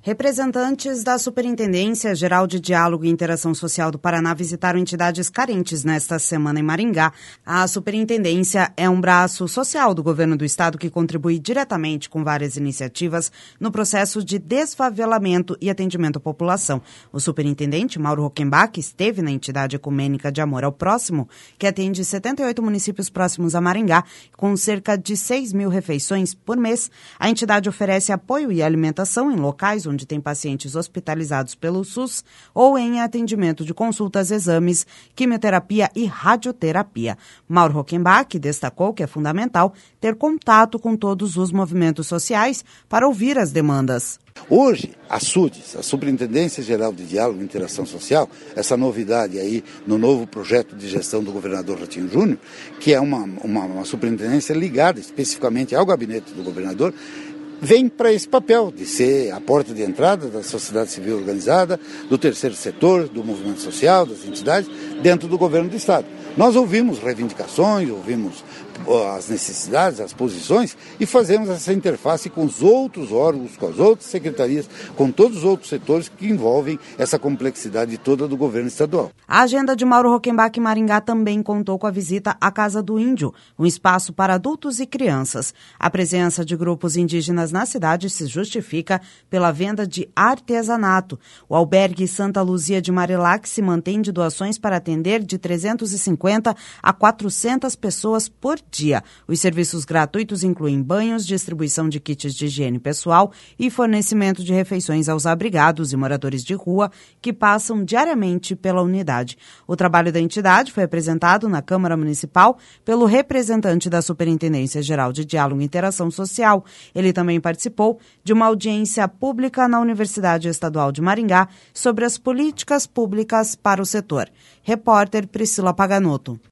Representantes da Superintendência Geral de Diálogo e Interação Social do Paraná visitaram entidades carentes nesta semana em Maringá. A Superintendência é um braço social do governo do estado que contribui diretamente com várias iniciativas no processo de desfavelamento e atendimento à população. O superintendente Mauro Hockenbach esteve na entidade ecumênica de Amor ao Próximo, que atende 78 municípios próximos a Maringá, com cerca de 6.000 refeições por mês. A entidade oferece apoio e alimentação em locais onde tem pacientes hospitalizados pelo SUS ou em atendimento de consultas, exames, quimioterapia e radioterapia. Mauro Hockenbach destacou que é fundamental ter contato com todos os movimentos sociais para ouvir as demandas. Hoje, a SUDES, a Superintendência Geral de Diálogo e Interação Social, essa novidade aí no novo projeto de gestão do governador Ratinho Júnior, que é uma superintendência ligada especificamente ao gabinete do governador, vem para esse papel de ser a porta de entrada da sociedade civil organizada, do terceiro setor, do movimento social, das entidades, dentro do governo do estado. Nós ouvimos reivindicações, ouvimos as necessidades, as posições e fazemos essa interface com os outros órgãos, com as outras secretarias, com todos os outros setores que envolvem essa complexidade toda do governo estadual. A agenda de Mauro Hockenbach em Maringá também contou com a visita à Casa do Índio, um espaço para adultos e crianças. A presença de grupos indígenas na cidade se justifica pela venda de artesanato. O albergue Santa Luzia de Marilac se mantém de doações para atender de 350 a 400 pessoas por dia. Os serviços gratuitos incluem banhos, distribuição de kits de higiene pessoal e fornecimento de refeições aos abrigados e moradores de rua que passam diariamente pela unidade. O trabalho da entidade foi apresentado na Câmara Municipal pelo representante da Superintendência Geral de Diálogo e Interação Social. Ele também participou de uma audiência pública na Universidade Estadual de Maringá sobre as políticas públicas para o setor. Repórter Priscila Paganotto.